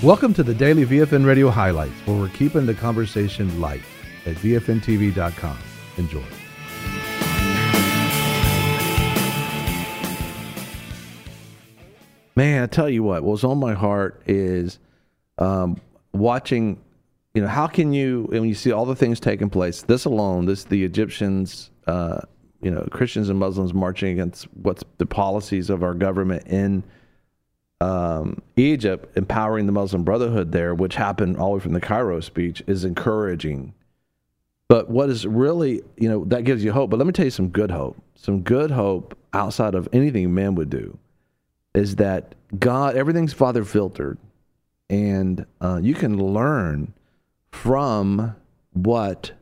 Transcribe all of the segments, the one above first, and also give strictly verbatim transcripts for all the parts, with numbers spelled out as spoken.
Welcome to the Daily V F N Radio Highlights, where we're keeping the conversation light at V F N T V dot com. Enjoy. Man, I tell you what, what's on my heart is um, watching, you know, how can you, when you see all the things taking place, this alone, this, the Egyptians, uh, you know, Christians and Muslims marching against what's the policies of our government in um, Egypt, empowering the Muslim Brotherhood there, which happened all the way from the Cairo speech, is encouraging. But what is really, you know, that gives you hope. But let me tell you some good hope, some good hope outside of anything men would do. Is that God, everything's Father filtered, and uh, you can learn from what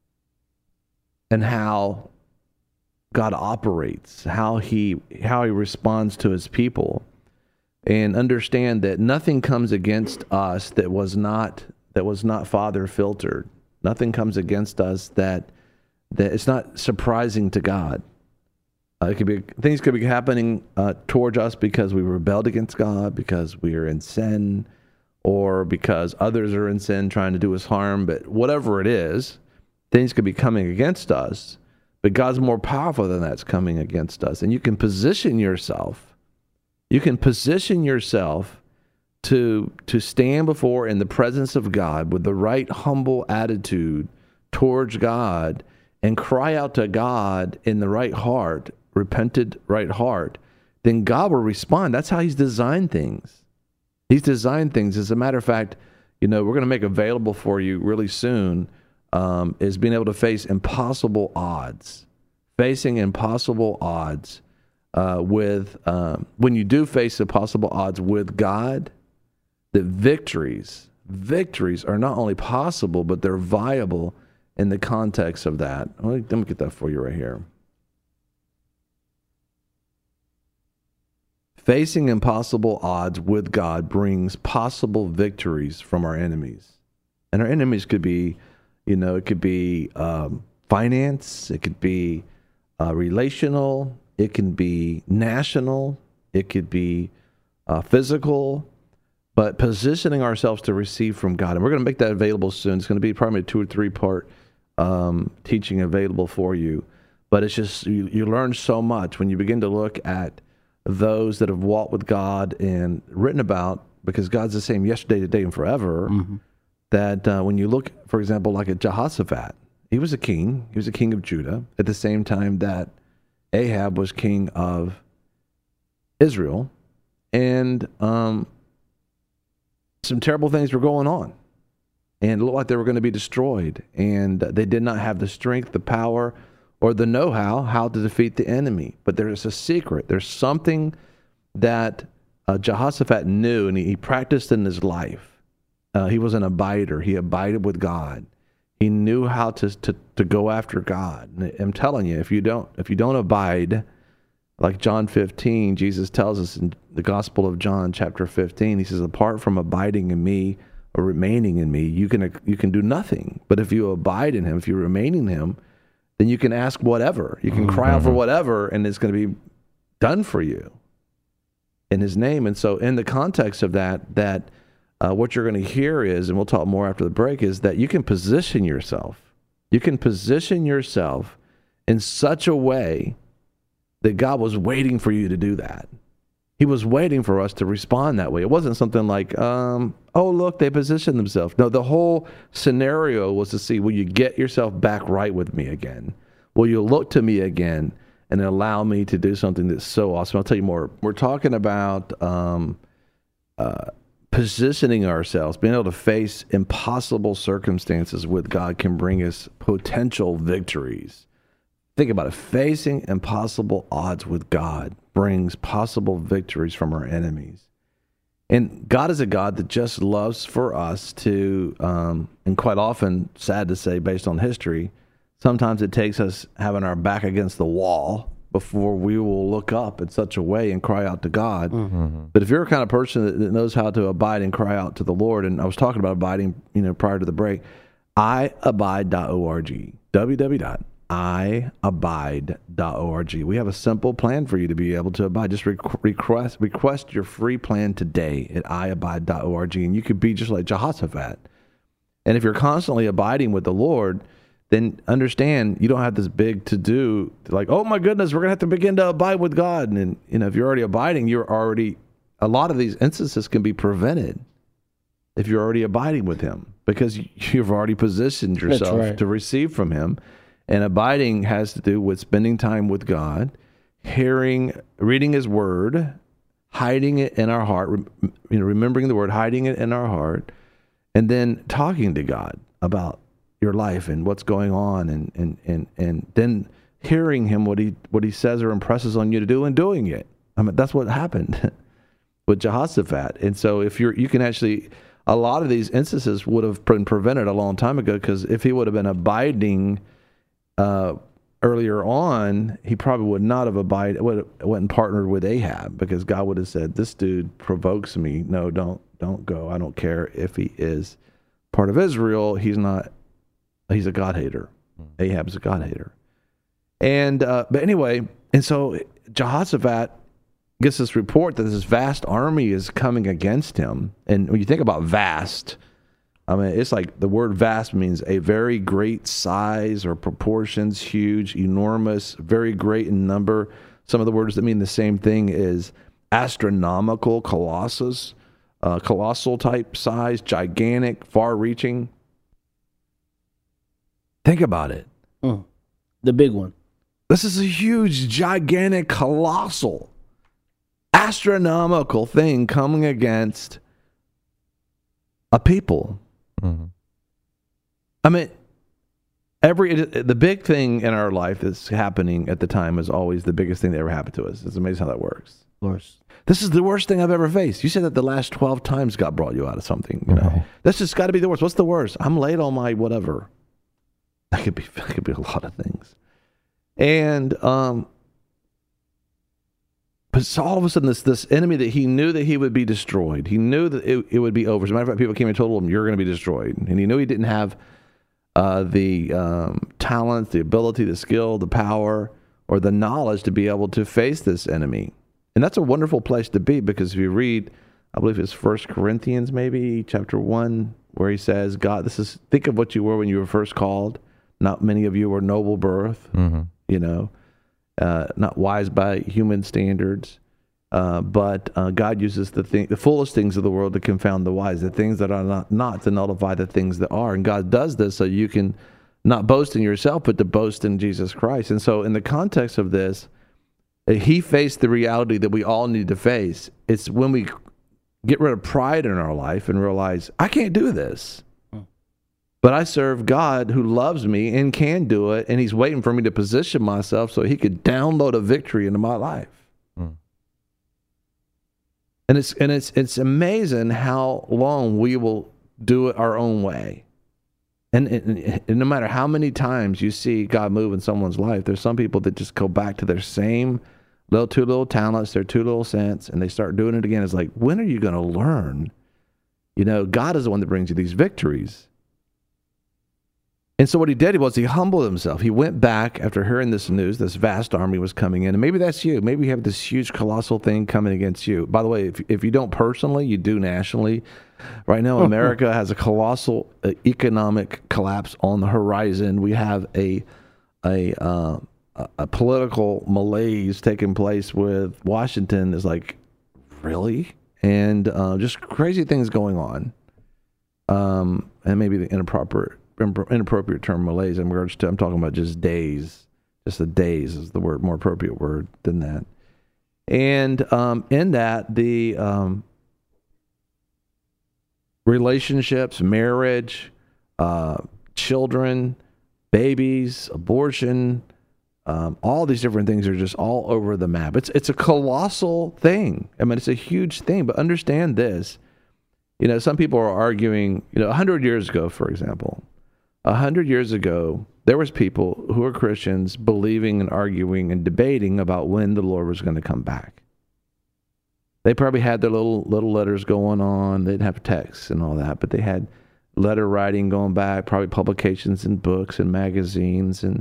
and how God operates, how he how he responds to his people, and understand that nothing comes against us that was not that was not Father filtered. Nothing comes against us that that it's not surprising to God. Uh, it could be things could be happening uh, towards us because we rebelled against God, because we are in sin, or because others are in sin trying to do us harm. But whatever it is, things could be coming against us. But God's more powerful than that's coming against us. And you can position yourself. You can position yourself to to stand before in the presence of God with the right humble attitude towards God and cry out to God in the right heart, repented right heart, then God will respond. That's how he's designed things. He's designed things. As a matter of fact, you know, we're going to make available for you really soon um, is being able to face impossible odds. Facing impossible odds uh, with, um, when you do face impossible odds with God, the victories, victories are not only possible, but they're viable in the context of that. Let me, let me get that for you right here. Facing impossible odds with God brings possible victories from our enemies. And our enemies could be, you know, it could be um, finance, it could be uh, relational, it can be national, it could be uh, physical, but positioning ourselves to receive from God. And we're going to make that available soon. It's going to be probably a two or three part um, teaching available for you. But it's just, you, you learn so much when you begin to look at those that have walked with God and written about, because God's the same yesterday, today, and forever, mm-hmm. that uh, when you look, for example, like at Jehoshaphat, he was a king. He was a king of Judah at the same time that Ahab was king of Israel. And um, some terrible things were going on. And it looked like they were going to be destroyed. And they did not have the strength, the power, or the know-how how to defeat the enemy. But there's a secret. There's something that uh, Jehoshaphat knew, and he, he practiced in his life. Uh, he was an abider. He abided with God. He knew how to, to to go after God. And I'm telling you, if you don't if you don't abide, like John fifteen, Jesus tells us in the Gospel of John, chapter fifteen, he says, "Apart from abiding in me or remaining in me, you can you can do nothing. But if you abide in him, if you remain in him, then you can ask whatever. You can cry out for whatever, and it's going to be done for you in his name." And so in the context of that, that uh, what you're going to hear is, and we'll talk more after the break, is that you can position yourself. You can position yourself in such a way that God was waiting for you to do that. He was waiting for us to respond that way. It wasn't something like, um, oh, look, they positioned themselves. No, the whole scenario was to see, will you get yourself back right with me again? Will you look to me again and allow me to do something that's so awesome? I'll tell you more. We're talking about um, uh, positioning ourselves, being able to face impossible circumstances with God can bring us potential victories. Think about it. Facing impossible odds with God brings possible victories from our enemies. And God is a God that just loves for us to, um, and quite often, sad to say, based on history, sometimes it takes us having our back against the wall before we will look up in such a way and cry out to God. Mm-hmm. But if you're a kind of person that, that knows how to abide and cry out to the Lord, and I was talking about abiding, you know, prior to the break, I abide dot org, w w w dot i abide dot org. We have a simple plan for you to be able to abide. Just request request your free plan today at i abide dot org, and you could be just like Jehoshaphat. And if you're constantly abiding with the Lord, then understand you don't have this big to-do, like, oh my goodness, we're going to have to begin to abide with God. And, you know, if you're already abiding, you're already, a lot of these instances can be prevented if you're already abiding with him, because you've already positioned yourself right. to receive from him. And abiding has to do with spending time with God, hearing, reading his word, hiding it in our heart, you know, remembering the word, hiding it in our heart, and then talking to God about your life and what's going on, and, and, and, and then hearing him, what he what he says or impresses on you to do, and doing it. I mean, that's what happened with Jehoshaphat. And so if you're, you can actually, a lot of these instances would have been prevented a long time ago, because if he would have been abiding uh, earlier on, he probably would not have abided, would have, went and partnered with Ahab, because God would have said, this dude provokes me. No, don't, don't go. I don't care if he is part of Israel. He's not, he's a God hater. Ahab's a God hater. And, uh, but anyway, and so Jehoshaphat gets this report that this vast army is coming against him. And when you think about vast, I mean, it's like the word vast means a very great size or proportions, huge, enormous, very great in number. Some of the words that mean the same thing is astronomical, colossus, uh, colossal type size, gigantic, far reaching. Think about it. Mm, the big one. This is a huge, gigantic, colossal, astronomical thing coming against a people. Mm-hmm. I mean, every the big thing in our life that's happening at the time is always the biggest thing that ever happened to us. It's amazing how that works. Of course. This is the worst thing I've ever faced. You said that the last twelve times God brought you out of something. You know, right. That's just got to be the worst. What's the worst? I'm late on my whatever. That could be that could be a lot of things. And um, but so all of a sudden, this this enemy that he knew that he would be destroyed. He knew that it, it would be over. As a matter of fact, people came and told him, "You're going to be destroyed." And he knew he didn't have uh, the um, talent, the ability, the skill, the power, or the knowledge to be able to face this enemy. And that's a wonderful place to be, because if you read, I believe it's First Corinthians, maybe chapter one, where he says, "God, this is think of what you were when you were first called. Not many of you were noble birth." Mm-hmm. You know, uh, not wise by human standards, uh, but uh, God uses the thing, the foolish things of the world to confound the wise, the things that are not, not to nullify the things that are. And God does this so you can not boast in yourself, but to boast in Jesus Christ. And so in the context of this, he faced the reality that we all need to face. It's when we get rid of pride in our life and realize, I can't do this. But I serve God who loves me and can do it, and he's waiting for me to position myself so he could download a victory into my life. Mm. And it's and it's it's amazing how long we will do it our own way. And, and, and no matter how many times you see God move in someone's life, there's some people that just go back to their same little two little talents, their two little cents, and they start doing it again. It's like, when are you going to learn? You know, God is the one that brings you these victories. And so what he did was he humbled himself. He went back after hearing this news, this vast army was coming in. And maybe that's you. Maybe you have this huge, colossal thing coming against you. By the way, if, if you don't personally, you do nationally. Right now, America has a colossal uh, economic collapse on the horizon. We have a a, uh, a political malaise taking place with Washington. Is like, really? And uh, just crazy things going on. Um, and maybe the inappropriate inappropriate term malaise in regards to, I'm talking about just days. Just the days is the word, more appropriate word than that. And um, in that, the um, relationships, marriage, uh, children, babies, abortion, um, all these different things are just all over the map. It's it's a colossal thing. I mean, it's a huge thing, but understand this. You know, some people are arguing, you know, one hundred years ago, for example, A hundred years ago, there was people who were Christians believing and arguing and debating about when the Lord was going to come back. They probably had their little little letters going on. They didn't have texts and all that, but they had letter writing going back, probably publications and books and magazines, and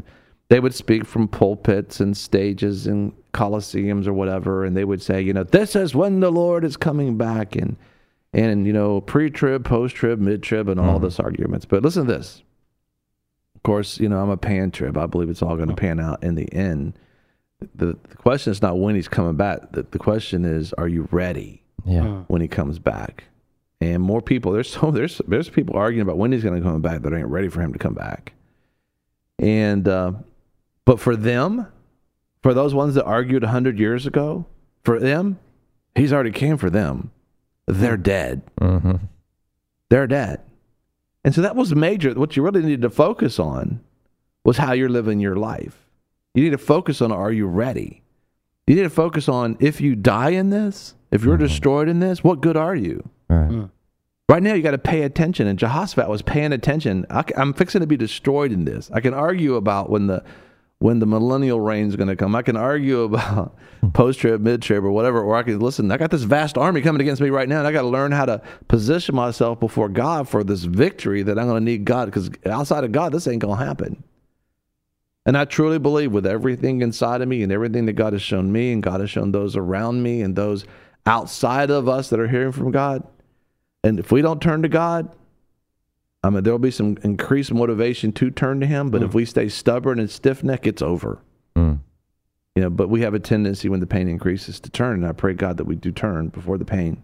they would speak from pulpits and stages and coliseums or whatever, and they would say, you know, this is when the Lord is coming back, and and you know, pre-trib, post-trib, mid-trib, and all mm-hmm. this arguments. But listen to this. Of course, you know, I'm a pan-trib. I believe it's all going to pan out in the end. The, the question is not when he's coming back. The, the question is, are you ready yeah. when he comes back? And more people, there's so there's there's people arguing about when he's going to come back that ain't ready for him to come back. And uh, but for them, for those ones that argued a hundred years ago, for them, he's already came for them. They're dead. Mm-hmm. They're dead. And so that was major. What you really needed to focus on was how you're living your life. You need to focus on, are you ready? You need to focus on, if you die in this, if you're mm-hmm. destroyed in this, what good are you? Right, mm. right now, you got to pay attention. And Jehoshaphat was paying attention. I, I'm fixing to be destroyed in this. I can argue about when the when the millennial reign is going to come. I can argue about post-trib, mid-trib, or whatever, or I can, listen, I got this vast army coming against me right now, and I got to learn how to position myself before God for this victory that I'm going to need God, because outside of God, this ain't going to happen. And I truly believe with everything inside of me and everything that God has shown me and God has shown those around me and those outside of us that are hearing from God, and if we don't turn to God, I mean, there'll be some increased motivation to turn to him, but mm. if we stay stubborn and stiff-necked, it's over. Mm. You know, but we have a tendency when the pain increases to turn, and I pray, God, that we do turn before the pain.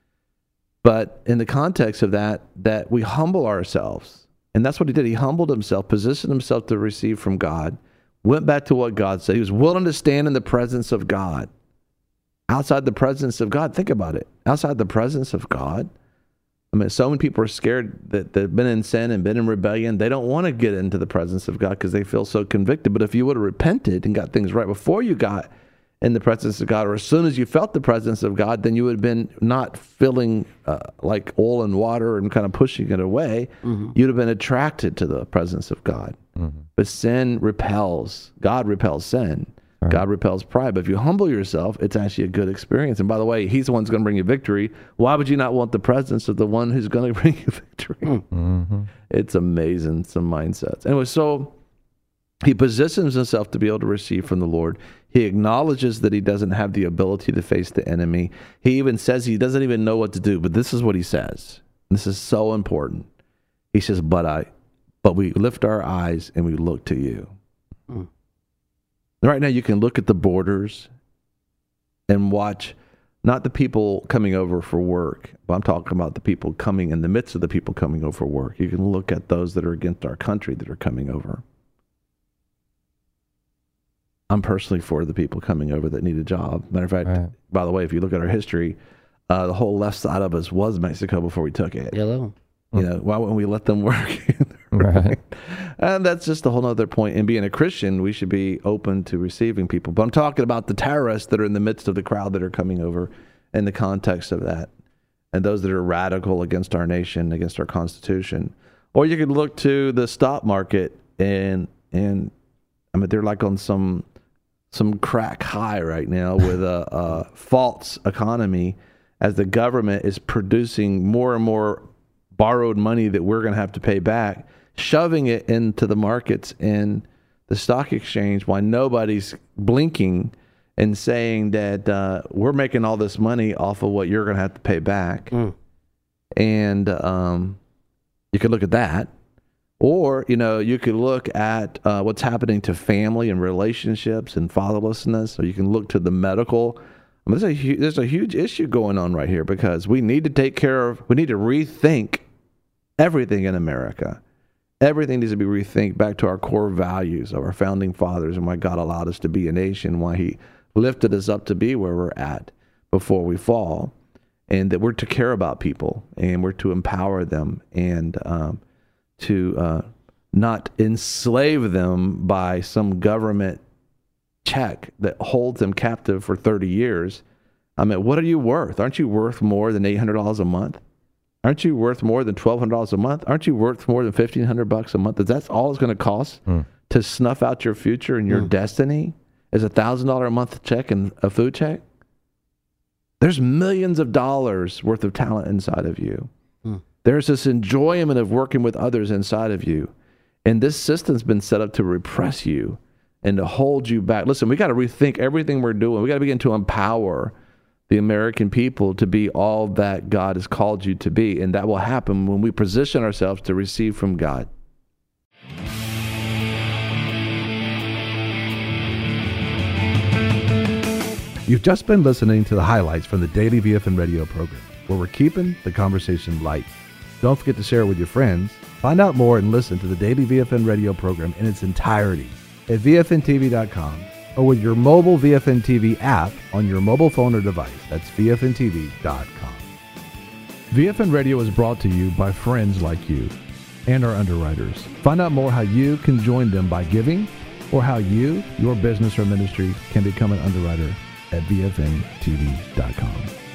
But in the context of that, that we humble ourselves, and that's what he did. He humbled himself, positioned himself to receive from God, went back to what God said. He was willing to stand in the presence of God. Outside the presence of God, think about it. Outside the presence of God, I mean, so many people are scared that they've been in sin and been in rebellion. They don't want to get into the presence of God because they feel so convicted. But if you would have repented and got things right before you got in the presence of God, or as soon as you felt the presence of God, then you would have been not feeling uh, like oil and water and kind of pushing it away. Mm-hmm. You'd have been attracted to the presence of God. Mm-hmm. But sin repels. God repels sin. Right. God repels pride. But if you humble yourself, it's actually a good experience. And by the way, he's the one who's going to bring you victory. Why would you not want the presence of the one who's going to bring you victory? Mm-hmm. It's amazing, some mindsets. Anyway, so he positions himself to be able to receive from the Lord. He acknowledges that he doesn't have the ability to face the enemy. He even says he doesn't even know what to do. But this is what he says. This is so important. He says, but I, but we lift our eyes and we look to you. Mm. Right now, you can look at the borders and watch not the people coming over for work, but I'm talking about the people coming in the midst of the people coming over for work. You can look at those that are against our country that are coming over. I'm personally for the people coming over that need a job. Matter of fact, right. by the way, if you look at our history, uh, the whole left side of us was Mexico before we took it. Hello. You know, why wouldn't we let them work? Right. And that's just a whole other point. And being a Christian, we should be open to receiving people. But I'm talking about the terrorists that are in the midst of the crowd that are coming over in the context of that. And those that are radical against our nation, against our Constitution. Or you could look to the stock market and, and I mean, they're like on some some crack high right now with a, a false economy as the government is producing more and more borrowed money that we're going to have to pay back, shoving it into the markets and the stock exchange while nobody's blinking and saying that uh, we're making all this money off of what you're going to have to pay back. Mm. And um, you could look at that. Or, you know, you could look at uh, what's happening to family and relationships and fatherlessness. Or you can look to the medical. I mean, there's a, hu- there's a huge issue going on right here because we need to take care of, we need to rethink everything in America. Everything needs to be rethinked back to our core values of our founding fathers and why God allowed us to be a nation, why he lifted us up to be where we're at before we fall, and that we're to care about people and we're to empower them and um, to uh, not enslave them by some government check that holds them captive for thirty years. I mean, what are you worth? Aren't you worth more than eight hundred dollars a month? Aren't you worth more than twelve hundred dollars a month? Aren't you worth more than fifteen hundred bucks a month? Is that all it's going to cost mm. to snuff out your future and your mm. destiny? Is a one thousand dollars a month check and a food check? There's millions of dollars worth of talent inside of you. Mm. There's this enjoyment of working with others inside of you. And this system's been set up to repress you, and to hold you back. Listen, we got to rethink everything we're doing. We got to begin to empower the American people to be all that God has called you to be. And that will happen when we position ourselves to receive from God. You've just been listening to the highlights from the Daily V F N Radio program, where we're keeping the conversation light. Don't forget to share it with your friends. Find out more and listen to the Daily V F N Radio program in its entirety at V F N T V dot com or with your mobile V F N T V app on your mobile phone or device. That's V F N T V dot com. V F N Radio is brought to you by friends like you and our underwriters. Find out more how you can join them by giving or how you, your business or ministry can become an underwriter at V F N T V dot com.